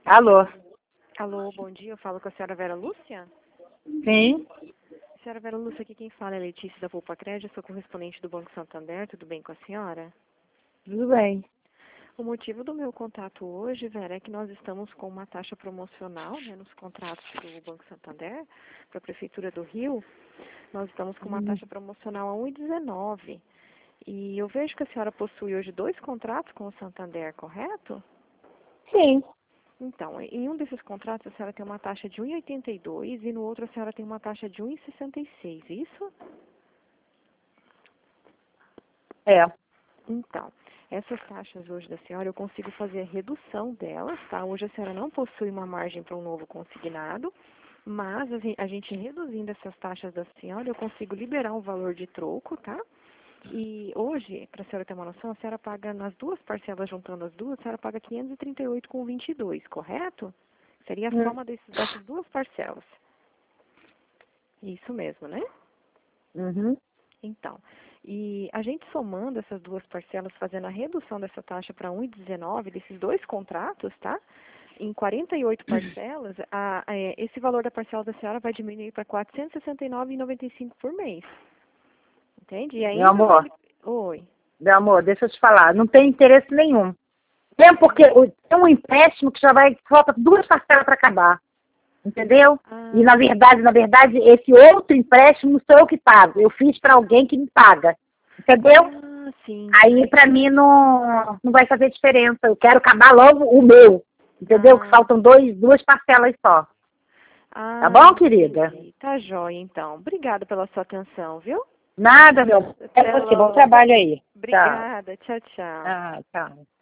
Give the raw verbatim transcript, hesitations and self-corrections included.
Alô? Alô, bom dia. Eu falo com a senhora Vera Lúcia? Sim? Senhora Vera Lúcia, aqui quem fala é Letícia da Poupa Crédito, sou correspondente do Banco Santander. Tudo bem com a senhora? Tudo bem. O motivo do meu contato hoje, Vera, é que nós estamos com uma taxa promocional, né, nos contratos do Banco Santander, para a Prefeitura do Rio. Nós estamos com uma taxa promocional a um vírgula dezenove. E eu vejo que a senhora possui hoje dois contratos com o Santander, correto? Sim. Então, em um desses contratos a senhora tem uma taxa de um vírgula oitenta e dois e no outro a senhora tem uma taxa de um vírgula sessenta e seis, isso? É. Então, essas taxas hoje da senhora eu consigo fazer a redução delas, tá? Hoje a senhora não possui uma margem para um novo consignado, mas a gen- a gente reduzindo essas taxas da senhora eu consigo liberar um valor de troco, tá? E hoje, para a senhora ter uma noção, a senhora paga nas duas parcelas, juntando as duas, a senhora paga quinhentos e trinta e oito reais e vinte e dois centavos, correto? Seria a Hum. soma desses, dessas duas parcelas. Isso mesmo, né? Uhum. Então, e a gente somando essas duas parcelas, fazendo a redução dessa taxa para um vírgula dezenove, desses dois contratos, tá? Em quarenta e oito parcelas, a, a, é, esse valor da parcela da senhora vai diminuir para quatrocentos e sessenta e nove reais e noventa e cinco centavos por mês. Entende? E Meu ainda vai... amor, li- Oi. meu amor, deixa eu te falar. Não tem interesse nenhum. Tem porque o- tem um empréstimo que já vai, falta duas parcelas para acabar. Entendeu? E na Ah, verdade, na verdade, esse outro empréstimo sou eu que pago. Eu fiz para alguém que me paga. Entendeu? ah, sim. Aí para mim não, não vai fazer diferença. Eu quero acabar logo o meu. Entendeu? Que Ah, faltam dois, duas parcelas só. Tá ah, bom, querida? entendi. Tá jóia, então. Obrigada pela sua atenção, viu? Nada, meu. É Até você. Bom logo. trabalho aí. Tchau. Obrigada. Tchau, tchau. Ah, tchau.